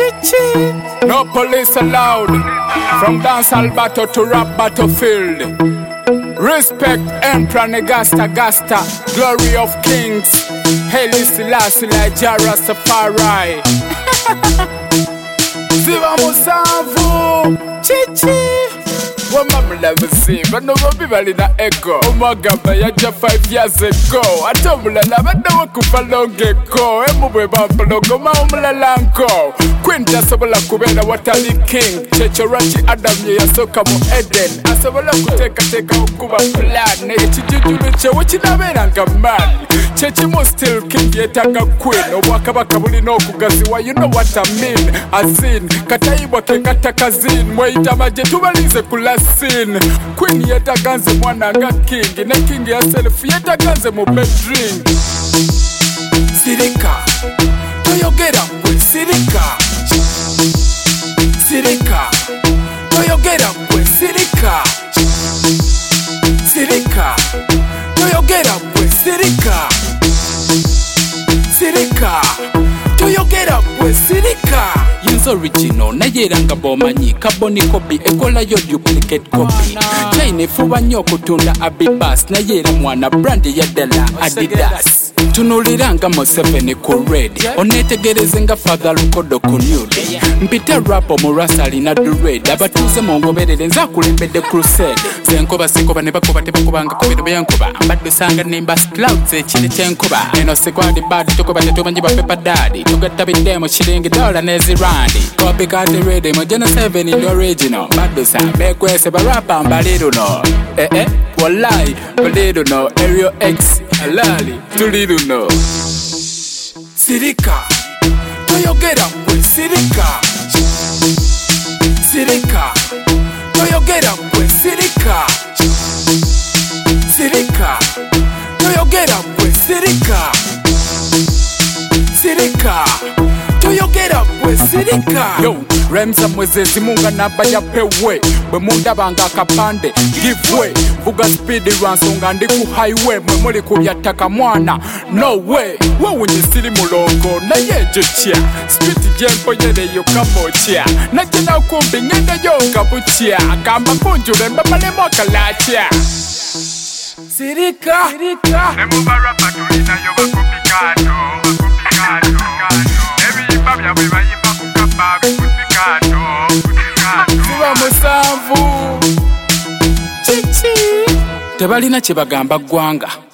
Chichi. No police allowed. From dancehall battle to rap battlefield. Respect Emperor Negasta Gasta. Glory of kings. Haile Selassie like Jara Safari. Ziva Musanvu. Chichi. Wamamula msiba no babi na echo. Omagamba yaja 5 years ago. Atomula na bada wakufa longeko. Emubwe bambalogo maumula lanko. Quinta sobola kubera watali king. Chechorachi Adam ye yasoka mu Eden. Asobola kuteka ukuba plan. Echijujulu chewe chinabera nga man. Chechimu still king yetanga queen. Obwakabaka buli no kugaziwa, you know what I mean. Azin kataibwa kekata kazin. Mweita maje tubalize kula sin. Queen yetaganze mwana nga king. Ne king ya self yetaganze mu bedroom. Sirika toyogera kwe sirika. Sirika toyogera kwe sirika. Sirika toyogera kwe sirika. Sirika toyogera kwe sirika. Yinzo original nayeranga bomanyi kaboni copy ekola yo duplicate copy. Chaine fuba nyo kutunda Abibas nayera mwana brand ya Dela Adidas. Tunuliranga mo 7 ku red. Onetegereze nga father lukodo ku nude. Mpita rapo mu rasali na dread. Abatuze mu ngoberere nza kulembedde crusade. Zenkoba sikoba ne bakoba tebakobanga kubiro byankuba. Mbadde sanga nemba clouds ekire kyenkuba. Eno sekwadi bad tukoba tetumanyi ba paper daddy. Tugatta bidemo chiringi dollar nezi randi. Copycat ready mo Gen 7 in the original. Mbadde sa bekwese ba rapa mbaliru no. Wallahi mbaliru no. Aerial X halali tuliru no. Sirika toyogera kwe sirika. Sirika toyogera kwe sirika. Sirika toyogera kwe sirika. Sirika toyogera kwe sirika. Yo Remza mwezezi munga naba ya pewe. Bwe munda banga akapande give way. Vuga speed runs unga ndi ku highway. Mwe muli kubyataka mwana no way. Wawunye siri mulongo na yejo chia. Street jempo yele yo kamochia. Na jina kumbi nyenda yo kabuchia. Kamba kunjure mbapale mwaka lachia. Sirika Nemu barapa tulina yo bakupikato. Ebi ibabya weba yimba kukapa bikupikato. Ziva Musanvu Chichi. Tebalina chebagamba gwanga.